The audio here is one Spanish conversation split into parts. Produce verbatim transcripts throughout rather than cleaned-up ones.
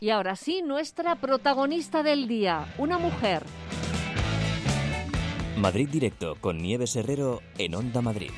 Y ahora sí, nuestra protagonista del día, una mujer. Madrid Directo con Nieves Herrero en Onda Madrid.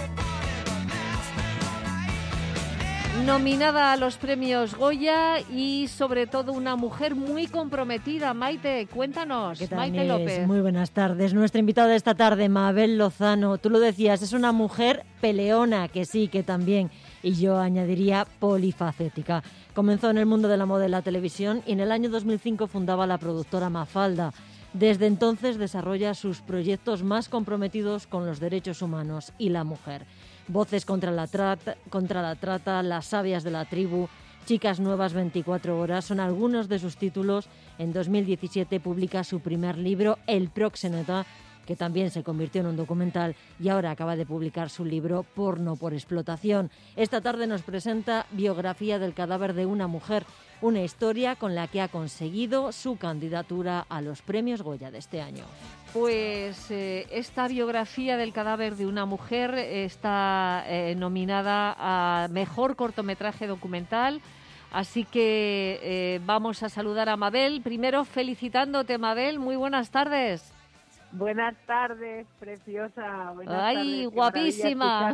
Nominada a los premios Goya y sobre todo una mujer muy comprometida. Maite, cuéntanos. ¿Qué tal, Maite Nieves? López. Muy buenas tardes. Nuestra invitada de esta tarde, Mabel Lozano. Tú lo decías, es una mujer peleona, que sí, que también. Y yo añadiría polifacética. Comenzó en el mundo de la moda y la televisión y en el año dos mil cinco fundaba la productora Mafalda. Desde entonces desarrolla sus proyectos más comprometidos con los derechos humanos y la mujer. Voces contra la trata, contra la trata, Las sabias de la tribu, Chicas nuevas veinticuatro horas son algunos de sus títulos. En dos mil diecisiete publica su primer libro, El Proxeneta, que también se convirtió en un documental, y ahora acaba de publicar su libro Porno por explotación. Esta tarde nos presenta Biografía del cadáver de una mujer, una historia con la que ha conseguido su candidatura a los premios Goya de este año. Pues eh, esta biografía del cadáver de una mujer está eh, nominada a Mejor Cortometraje Documental, así que eh, vamos a saludar a Mabel. Primero felicitándote, Mabel, muy buenas tardes. Buenas tardes, preciosa. Buenas ¡Ay, tardes, guapísima!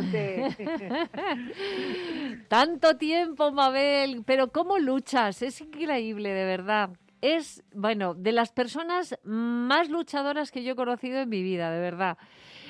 Tanto tiempo, Mabel, pero ¿cómo luchas? Es increíble, de verdad. Es, bueno, de las personas más luchadoras que yo he conocido en mi vida, de verdad.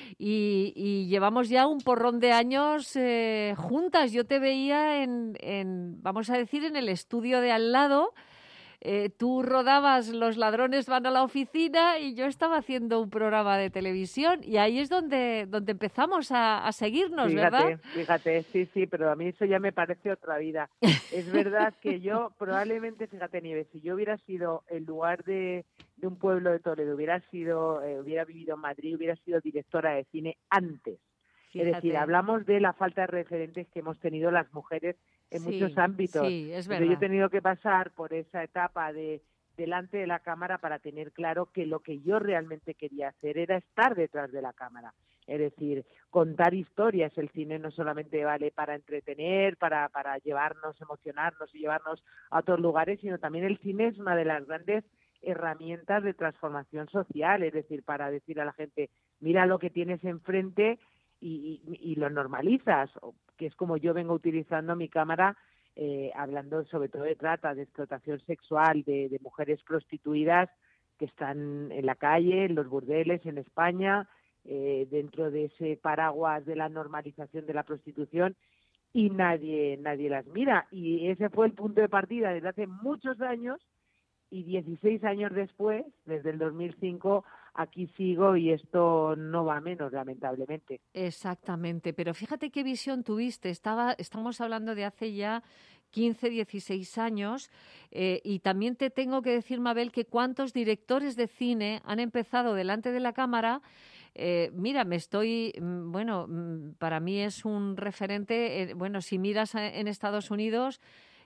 Y, y llevamos ya un porrón de años eh, juntas. Yo te veía en, en, vamos a decir, en el estudio de al lado. Eh, tú rodabas Los ladrones van a la oficina y yo estaba haciendo un programa de televisión y ahí es donde, donde empezamos a, a seguirnos, fíjate, ¿verdad? Fíjate, sí, sí, pero a mí eso ya me parece otra vida. Es verdad que yo probablemente, fíjate, Nieves, si yo hubiera sido en lugar de, de un pueblo de Toledo, hubiera sido, eh, hubiera vivido en Madrid, hubiera sido directora de cine antes. Fíjate. Es decir, hablamos de la falta de referentes que hemos tenido las mujeres en sí, muchos ámbitos. Sí, es verdad. Yo he tenido que pasar por esa etapa de delante de la cámara para tener claro que lo que yo realmente quería hacer era estar detrás de la cámara. Es decir, contar historias. El cine no solamente vale para entretener, para, para llevarnos, emocionarnos y llevarnos a otros lugares, sino también el cine es una de las grandes herramientas de transformación social. Es decir, para decir a la gente, mira lo que tienes enfrente y, y, y lo normalizas, que es como yo vengo utilizando mi cámara, eh, hablando sobre todo de trata, de explotación sexual, de, de mujeres prostituidas que están en la calle, en los burdeles, en España, eh, dentro de ese paraguas de la normalización de la prostitución, y nadie, nadie las mira. Y ese fue el punto de partida desde hace muchos años, y dieciséis años después, desde el dos mil cinco, aquí sigo y esto no va menos, lamentablemente. Exactamente, pero fíjate qué visión tuviste. Estaba, estamos hablando de hace ya quince, dieciséis años eh, y también te tengo que decir, Mabel, que cuántos directores de cine han empezado delante de la cámara. Eh, mira, me estoy, bueno, para mí es un referente, eh, bueno, si miras en Estados Unidos,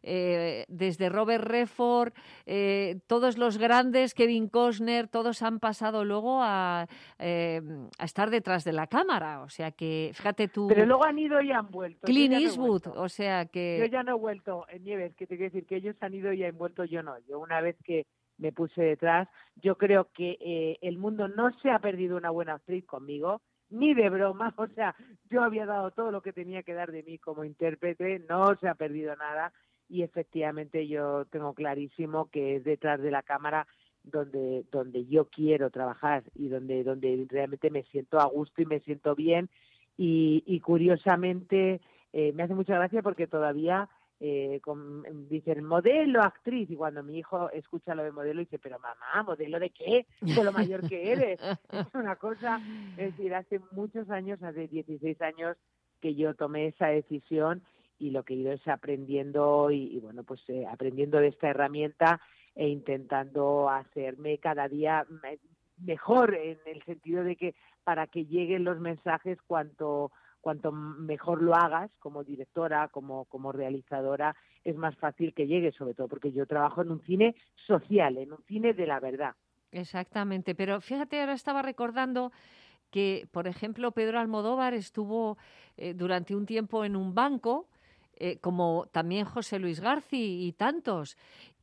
Eh, desde Robert Redford, eh, todos los grandes, Kevin Costner, todos han pasado luego a, eh, a estar detrás de la cámara, o sea que, fíjate tú... Pero luego han ido y han vuelto. Clint no Eastwood, o sea que... Yo ya no he vuelto, en Nieves, que te quiero decir que ellos han ido y han vuelto, yo no. Yo una vez que me puse detrás, yo creo que eh, el mundo no se ha perdido una buena actriz conmigo, ni de broma, o sea, yo había dado todo lo que tenía que dar de mí como intérprete, no se ha perdido nada. Y efectivamente yo tengo clarísimo que es detrás de la cámara donde donde yo quiero trabajar y donde donde realmente me siento a gusto y me siento bien. Y, y curiosamente eh, me hace mucha gracia porque todavía eh, con, dicen modelo, actriz, y cuando mi hijo escucha lo de modelo dice, pero mamá, ¿modelo de qué? De lo mayor que eres. Es una cosa, es decir, hace muchos años, hace dieciséis años que yo tomé esa decisión. Y lo que he ido es aprendiendo y, y bueno, pues eh, aprendiendo de esta herramienta e intentando hacerme cada día me, mejor, en el sentido de que para que lleguen los mensajes cuanto cuanto mejor lo hagas como directora, como como realizadora, es más fácil que llegue, sobre todo porque yo trabajo en un cine social, en un cine de la verdad. Exactamente, pero fíjate, ahora estaba recordando que, por ejemplo, Pedro Almodóvar estuvo eh, durante un tiempo en un banco, Eh, como también José Luis García y tantos.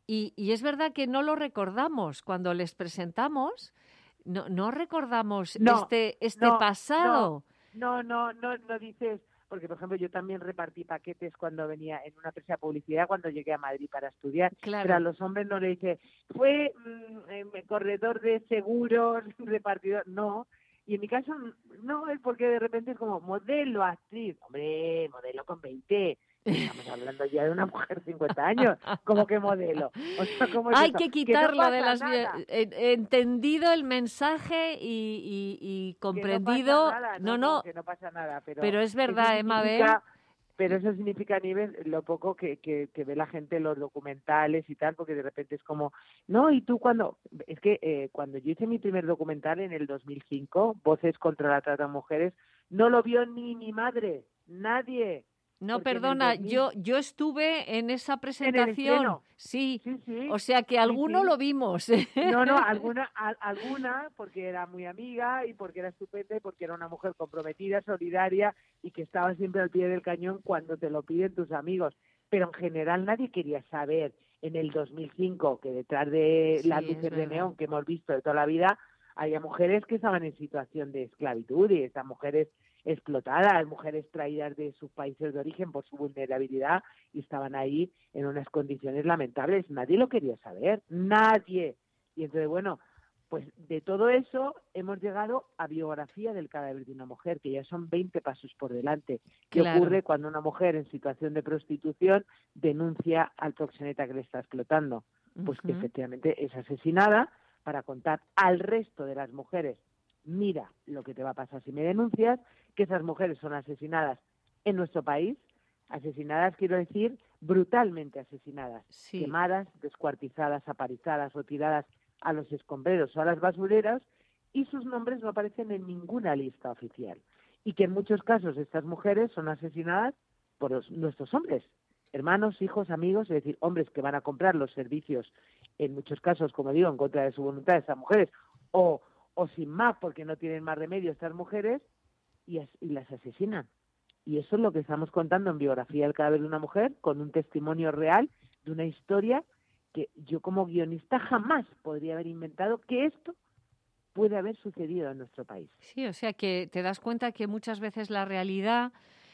Y, y es verdad que no lo recordamos cuando les presentamos, no, no recordamos No, este, este no, pasado. No, no, no, no dices, porque por ejemplo yo también repartí paquetes cuando venía en una empresa de publicidad cuando llegué a Madrid para estudiar, Claro. pero a los hombres no le dice, fue mm, eh, corredor de seguros, repartidor, no. Y en mi caso no, es porque de repente es como modelo, actriz, hombre, modelo con veinte. Estamos hablando ya de una mujer de cincuenta años, como que modelo. O sea, ¿cómo es Hay eso? que Que no quitarlo de pasa las... nada. He entendido el mensaje y, y, y comprendido... Que no pasa nada, no, no, no, no, que no pasa nada, pero, pero es verdad, eso ¿eh, Mabel? significa, pero eso significa, Nieves, lo poco que, que, que ve la gente en los documentales y tal, porque de repente es como, no, y tú cuando, es que eh, cuando yo hice mi primer documental en el dos mil cinco, Voces contra la trata de mujeres, no lo vio ni mi madre, nadie. No, porque en el perdona, dos mil yo yo estuve en esa en el presentación, estreno, sí, sí, sí, o sea que sí, alguno sí. lo vimos. No, no, alguna, a- alguna, porque era muy amiga y porque era estupenda y porque era una mujer comprometida, solidaria y que estaba siempre al pie del cañón cuando te lo piden tus amigos. Pero en general nadie quería saber en el dos mil cinco que detrás de Sí, las es luces de verdad. neón que hemos visto de toda la vida había mujeres que estaban en situación de esclavitud y estas mujeres explotadas, mujeres traídas de sus países de origen por su vulnerabilidad y estaban ahí en unas condiciones lamentables. Nadie lo quería saber, nadie. Y entonces, bueno, pues de todo eso hemos llegado a biografía del cadáver de una mujer, que ya son veinte pasos por delante. ¿Qué Claro. ocurre cuando una mujer en situación de prostitución denuncia al proxeneta que le está explotando? Pues que Ujú. efectivamente es asesinada para contar al resto de las mujeres, mira lo que te va a pasar si me denuncias, que esas mujeres son asesinadas en nuestro país, asesinadas, quiero decir, brutalmente asesinadas, Sí. quemadas, descuartizadas, aparizadas o tiradas a los escombreros o a las basureras, y sus nombres no aparecen en ninguna lista oficial. Y que en muchos casos estas mujeres son asesinadas por los, nuestros hombres, hermanos, hijos, amigos, es decir, hombres que van a comprar los servicios, en muchos casos, como digo, en contra de su voluntad de estas mujeres, o, o sin más, porque no tienen más remedio estas mujeres, y, as, y las asesinan. Y eso es lo que estamos contando en Biografía del cadáver de una mujer, con un testimonio real de una historia que yo como guionista jamás podría haber inventado que esto puede haber sucedido en nuestro país. Sí, o sea que te das cuenta que muchas veces la realidad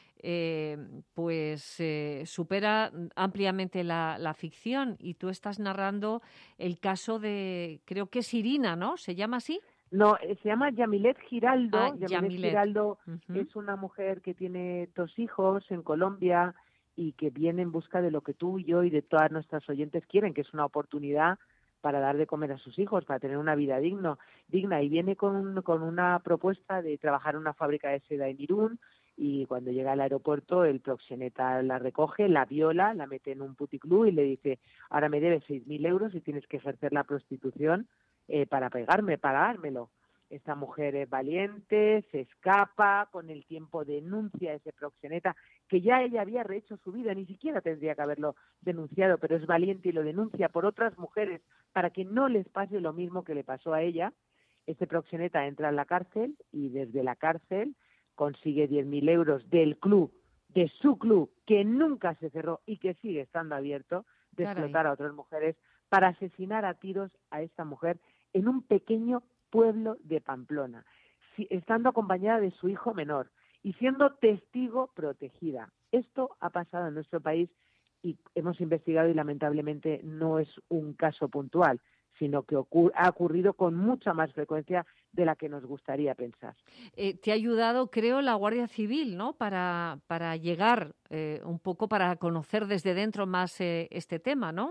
eh, pues eh, supera ampliamente la, la ficción, y tú estás narrando el caso de, creo que es Irina, ¿no? ¿Se llama así? No, eh, se llama Yamilet Giraldo. Ah, Yamilet Yamilet. Giraldo Ujú. es una mujer que tiene dos hijos en Colombia y que viene en busca de lo que tú y yo y de todas nuestras oyentes quieren, que es una oportunidad para dar de comer a sus hijos, para tener una vida digno, digna. Y viene con, con una propuesta de trabajar en una fábrica de seda en Irún, y cuando llega al aeropuerto el proxeneta la recoge, la viola, la mete en un puticlub y le dice, ahora me debes seis mil euros y tienes que ejercer la prostitución eh, para pegarme, pagármelo. Esta mujer es valiente, se escapa, con el tiempo denuncia a ese proxeneta, que ya ella había rehecho su vida, ni siquiera tendría que haberlo denunciado, pero es valiente y lo denuncia por otras mujeres para que no les pase lo mismo que le pasó a ella. Este proxeneta entra en la cárcel y desde la cárcel consigue diez mil euros del club, de su club, que nunca se cerró y que sigue estando abierto, de Caray. explotar a otras mujeres, para asesinar a tiros a esta mujer en un pequeño pueblo de Pamplona, si, estando acompañada de su hijo menor y siendo testigo protegida. Esto ha pasado en nuestro país y hemos investigado y lamentablemente no es un caso puntual, sino que ocur- ha ocurrido con mucha más frecuencia de la que nos gustaría pensar. Eh, te ha ayudado, creo, la Guardia Civil, ¿no? Para, para llegar eh, un poco, para conocer desde dentro más eh, este tema, ¿no?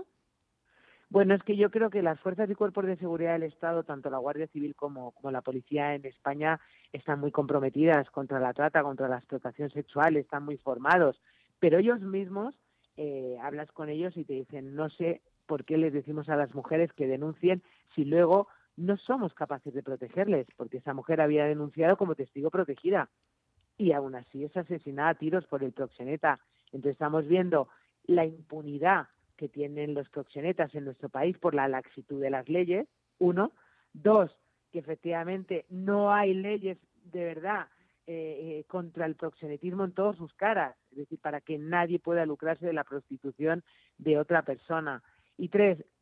Bueno, es que yo creo que las fuerzas y cuerpos de seguridad del Estado, tanto la Guardia Civil como, como la policía en España, están muy comprometidas contra la trata, contra la explotación sexual, están muy formados, pero ellos mismos, eh, hablas con ellos y te dicen, no sé por qué les decimos a las mujeres que denuncien si luego no somos capaces de protegerles, porque esa mujer había denunciado como testigo protegida y aún así es asesinada a tiros por el proxeneta. Entonces estamos viendo la impunidad que tienen los proxenetas en nuestro país por la laxitud de las leyes, uno. Dos, que efectivamente no hay leyes de verdad eh, eh, contra el proxenetismo en todas sus caras, es decir, para que nadie pueda lucrarse de la prostitución de otra persona. Y tres,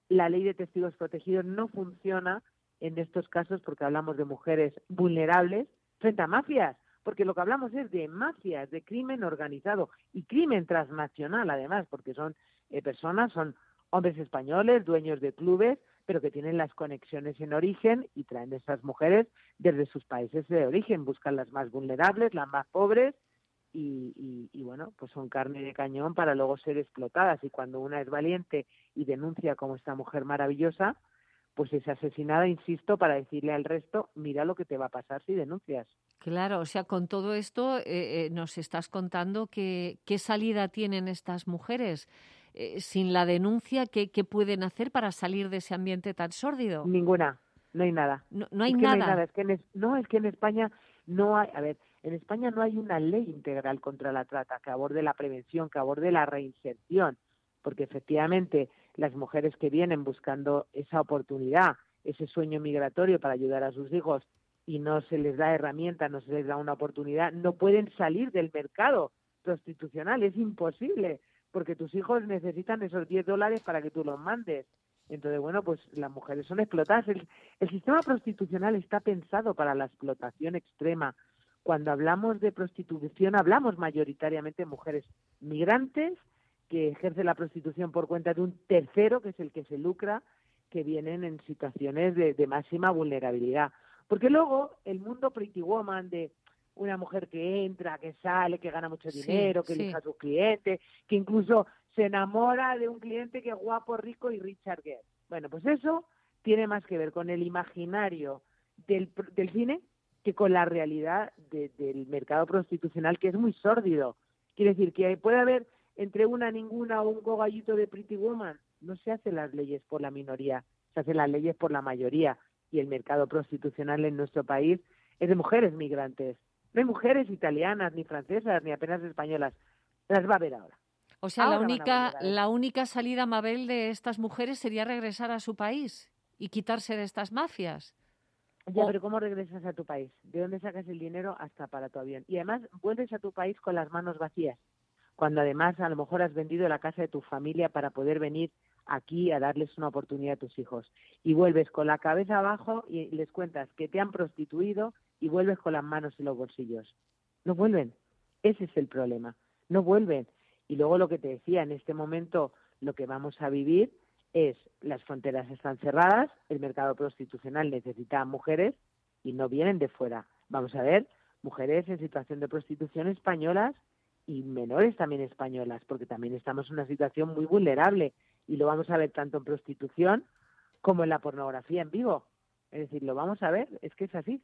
la ley de testigos protegidos no funciona en estos casos porque hablamos de mujeres vulnerables frente a mafias, porque lo que hablamos es de mafias, de crimen organizado y crimen transnacional además, porque son eh, personas, son hombres españoles, dueños de clubes, pero que tienen las conexiones en origen y traen a esas mujeres desde sus países de origen, buscan las más vulnerables, las más pobres y, y, y bueno, pues son carne de cañón para luego ser explotadas. Y cuando una es valiente y denuncia como esta mujer maravillosa, pues es asesinada, insisto, para decirle al resto, mira lo que te va a pasar si denuncias. Claro, o sea, con todo esto eh, eh, nos estás contando que qué salida tienen estas mujeres. Eh, sin la denuncia, ¿qué, ¿qué pueden hacer para salir de ese ambiente tan sórdido? Ninguna, no hay nada. No, no hay es que nada. no hay nada, es que en, no, es que en España no hay, a ver, en España no hay una ley integral contra la trata que aborde la prevención, que aborde la reinserción, porque efectivamente las mujeres que vienen buscando esa oportunidad, ese sueño migratorio para ayudar a sus hijos y no se les da herramientas, no se les da una oportunidad, no pueden salir del mercado prostitucional, es imposible, porque tus hijos necesitan esos diez dólares para que tú los mandes. Entonces, bueno, pues las mujeres son explotadas. El, el sistema prostitucional está pensado para la explotación extrema. Cuando hablamos de prostitución, hablamos mayoritariamente de mujeres migrantes que ejercen la prostitución por cuenta de un tercero, que es el que se lucra, que vienen en situaciones de, de máxima vulnerabilidad. Porque luego el mundo pretty woman de una mujer que entra, que sale, que gana mucho dinero, Sí, que sí. elija a sus clientes, que incluso se enamora de un cliente que es guapo, rico y Richard Gere. Bueno, pues eso tiene más que ver con el imaginario del, del cine que con la realidad de, del mercado prostitucional, que es muy sórdido. Quiere decir que puede haber entre una ninguna o un gogallito de Pretty Woman. No se hacen las leyes por la minoría, se hacen las leyes por la mayoría. Y el mercado prostitucional en nuestro país es de mujeres migrantes. No hay mujeres italianas, ni francesas, ni apenas españolas. Las va a haber ahora. O sea, ahora la única, ver. la única salida, Mabel, de estas mujeres sería regresar a su país y quitarse de estas mafias. Ya, o... pero ¿cómo regresas a tu país? ¿De dónde sacas el dinero hasta para tu avión? Y además vuelves a tu país con las manos vacías, cuando además a lo mejor has vendido la casa de tu familia para poder venir aquí a darles una oportunidad a tus hijos. Y vuelves con la cabeza abajo y les cuentas que te han prostituido y vuelves con las manos en los bolsillos. No vuelven. Ese es el problema. No vuelven. Y luego lo que te decía, en este momento lo que vamos a vivir es las fronteras están cerradas, el mercado prostitucional necesita a mujeres y no vienen de fuera. Vamos a ver mujeres en situación de prostitución españolas y menores también españolas, porque también estamos en una situación muy vulnerable y lo vamos a ver tanto en prostitución como en la pornografía en vivo. Es decir, lo vamos a ver, es que es así.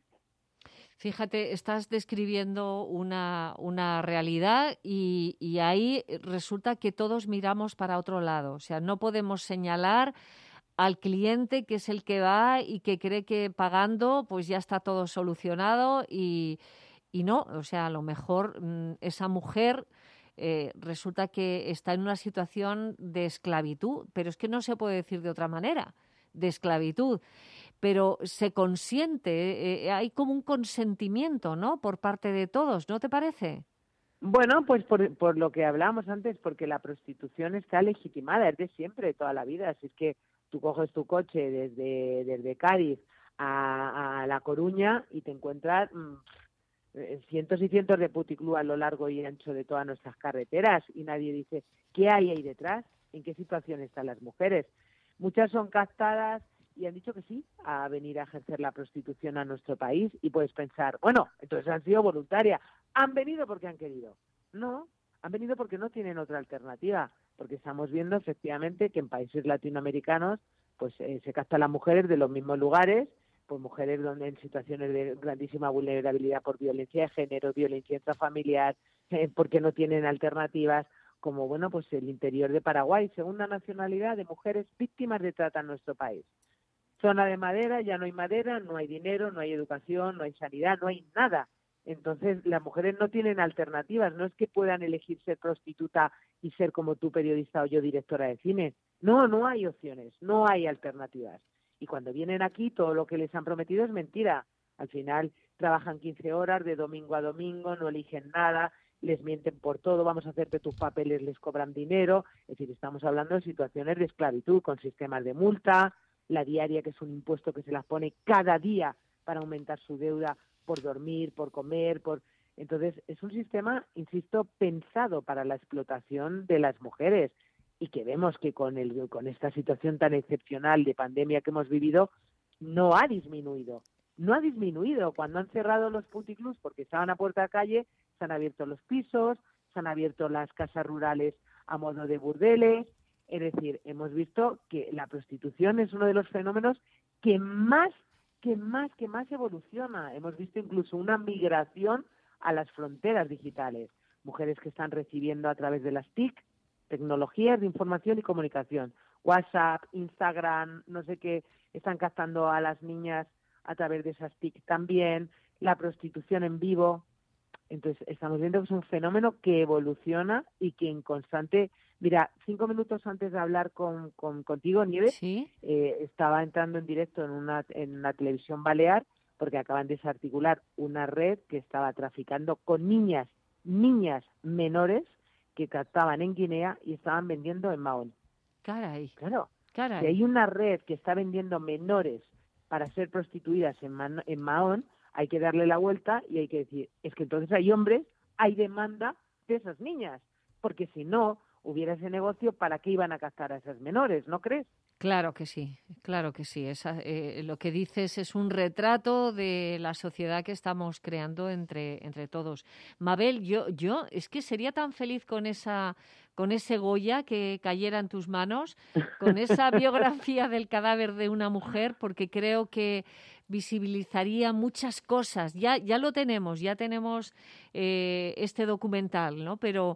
Fíjate, estás describiendo una, una realidad y, y ahí resulta que todos miramos para otro lado. O sea, no podemos señalar al cliente que es el que va y que cree que pagando pues ya está todo solucionado y, y no. O sea, a lo mejor mmm, esa mujer eh, resulta que está en una situación de esclavitud, pero es que no se puede decir de otra manera, de esclavitud. Pero se consiente, eh, hay como un consentimiento, ¿no?, por parte de todos, ¿no te parece? Bueno, pues por, por lo que hablábamos antes, porque la prostitución está legitimada, es de siempre, de toda la vida. Así es que tú coges tu coche desde, desde Cádiz a, a La Coruña y te encuentras mmm, cientos y cientos de puticlub a lo largo y ancho de todas nuestras carreteras y nadie dice, ¿qué hay ahí detrás? ¿En qué situación están las mujeres? Muchas son captadas y han dicho que sí a venir a ejercer la prostitución a nuestro país y puedes pensar, bueno, entonces han sido voluntarias, han venido porque han querido. No, han venido porque no tienen otra alternativa, porque estamos viendo efectivamente que en países latinoamericanos pues eh, se captan las mujeres de los mismos lugares, pues mujeres donde en situaciones de grandísima vulnerabilidad por violencia de género, violencia intrafamiliar, eh, porque no tienen alternativas, como bueno pues el interior de Paraguay, segunda nacionalidad de mujeres víctimas de trata en nuestro país. Zona de madera, ya no hay madera, no hay dinero, no hay educación, no hay sanidad, no hay nada. Entonces, las mujeres no tienen alternativas. No es que puedan elegir ser prostituta y ser como tú, periodista, o yo, directora de cine. No, no hay opciones, no hay alternativas. Y cuando vienen aquí, todo lo que les han prometido es mentira. Al final, trabajan quince horas de domingo a domingo, no eligen nada, les mienten por todo, vamos a hacerte tus papeles, les cobran dinero. Es decir, estamos hablando de situaciones de esclavitud con sistemas de multa, la diaria, que es un impuesto que se las pone cada día para aumentar su deuda por dormir, por comer, por... Entonces, es un sistema, insisto, pensado para la explotación de las mujeres y que vemos que con, el, con esta situación tan excepcional de pandemia que hemos vivido, no ha disminuido. No ha disminuido. Cuando han cerrado los puticlubs porque estaban a puerta de calle, se han abierto los pisos, se han abierto las casas rurales a modo de burdeles. Es decir, hemos visto que la prostitución es uno de los fenómenos que más, que más, que más evoluciona. Hemos visto incluso una migración a las fronteras digitales. Mujeres que están recibiendo a través de las T I C, tecnologías de información y comunicación, WhatsApp, Instagram, no sé qué, están captando a las niñas a través de esas T I C también, la prostitución en vivo. Entonces, estamos viendo que es un fenómeno que evoluciona y que en constante... Mira, cinco minutos antes de hablar con, con contigo, Nieves, ¿Sí? eh, estaba entrando en directo en una, en una televisión balear porque acaban de desarticular una red que estaba traficando con niñas, niñas menores que captaban en Guinea y estaban vendiendo en Mahón. Caray, Claro, caray. si hay una red que está vendiendo menores para ser prostituidas en, Man- en Mahón, hay que darle la vuelta y hay que decir, es que entonces hay hombres, hay demanda de esas niñas, porque si no hubiera ese negocio, ¿para qué iban a captar a esas menores? ¿No crees? Claro que sí, claro que sí. Esa, eh, lo que dices es un retrato de la sociedad que estamos creando entre, entre todos. Mabel, yo, yo es que sería tan feliz con esa, con ese Goya que cayera en tus manos, con esa biografía del cadáver de una mujer, porque creo que visibilizaría muchas cosas. Ya, ya lo tenemos, ya tenemos eh, este documental, ¿no? Pero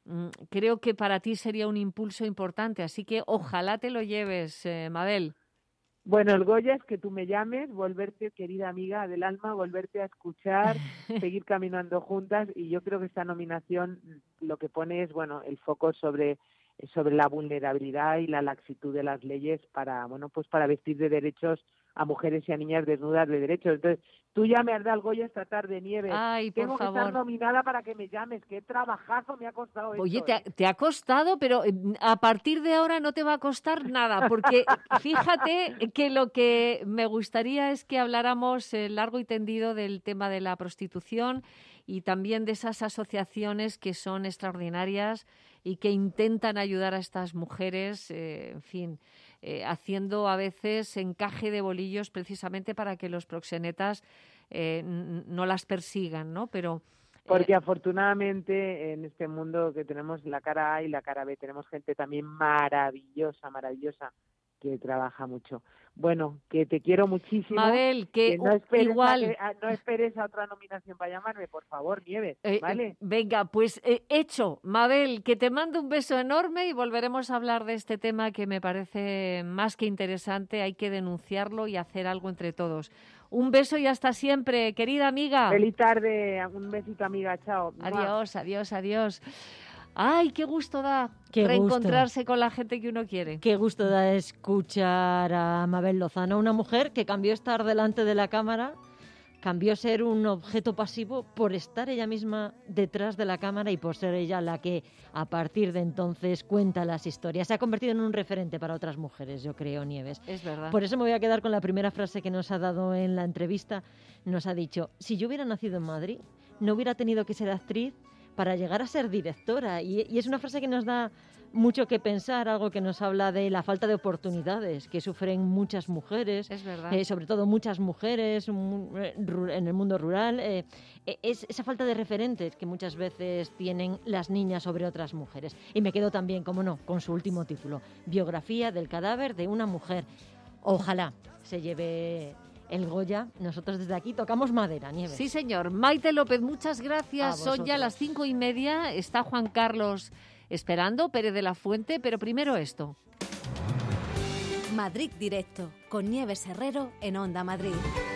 creo que para ti sería un impulso importante, así que ojalá te lo lleves, eh, Mabel. Bueno, el Goya es que tú me llames, volverte, querida amiga del alma, volverte a escuchar, seguir caminando juntas, y yo creo que esta nominación lo que pone es, bueno, el foco sobre sobre la vulnerabilidad y la laxitud de las leyes para, bueno, pues para vestir de derechos a mujeres y a niñas desnudas de derechos. Entonces, tú ya me has dado el Goya esta tarde, Nieves. Ay, por Tengo favor. que estar nominada para que me llames. Qué trabajazo me ha costado Oye, esto, te ha, ¿eh? te ha costado, pero a partir de ahora no te va a costar nada, porque fíjate que lo que me gustaría es que habláramos eh, largo y tendido del tema de la prostitución y también de esas asociaciones que son extraordinarias y que intentan ayudar a estas mujeres, eh, en fin, eh, haciendo a veces encaje de bolillos precisamente para que los proxenetas eh, n- no las persigan, ¿no? Pero Porque afortunadamente en este mundo que tenemos la cara A y la cara B, tenemos gente también maravillosa, maravillosa, que trabaja mucho. Bueno, que te quiero muchísimo. Mabel, que, que no esperes igual... A que, a, no esperes a otra nominación para llamarme, por favor, Nieves, Eh, ¿vale? Venga, pues eh, hecho. Mabel, que te mando un beso enorme y volveremos a hablar de este tema que me parece más que interesante. Hay que denunciarlo y hacer algo entre todos. Un beso y hasta siempre, querida amiga. Feliz tarde, un besito, amiga, chao. Adiós, adiós, adiós. Ay, qué gusto da Qué reencontrarse gusto. con la gente que uno quiere. Qué gusto da escuchar a Mabel Lozano, una mujer que cambió estar delante de la cámara, cambió ser un objeto pasivo por estar ella misma detrás de la cámara y por ser ella la que a partir de entonces cuenta las historias. Se ha convertido en un referente para otras mujeres, yo creo, Nieves. Es verdad. Por eso me voy a quedar con la primera frase que nos ha dado en la entrevista. Nos ha dicho, si yo hubiera nacido en Madrid, no hubiera tenido que ser actriz para llegar a ser directora. Y, y es una frase que nos da mucho que pensar, algo que nos habla de la falta de oportunidades que sufren muchas mujeres, Es verdad. eh, sobre todo muchas mujeres mu- eh, ru- en el mundo rural. Eh, eh, es esa falta de referentes que muchas veces tienen las niñas sobre otras mujeres. Y me quedo también, como no, con su último título, Biografía del cadáver de una mujer. Ojalá se lleve el Goya. Nosotros desde aquí tocamos madera, Nieves. Sí, señor. Maite López, muchas gracias. A Son ya vosotros. las cinco y media. Está Juan Carlos esperando, Pérez de la Fuente, pero primero esto. Madrid Directo, con Nieves Herrero en Onda Madrid.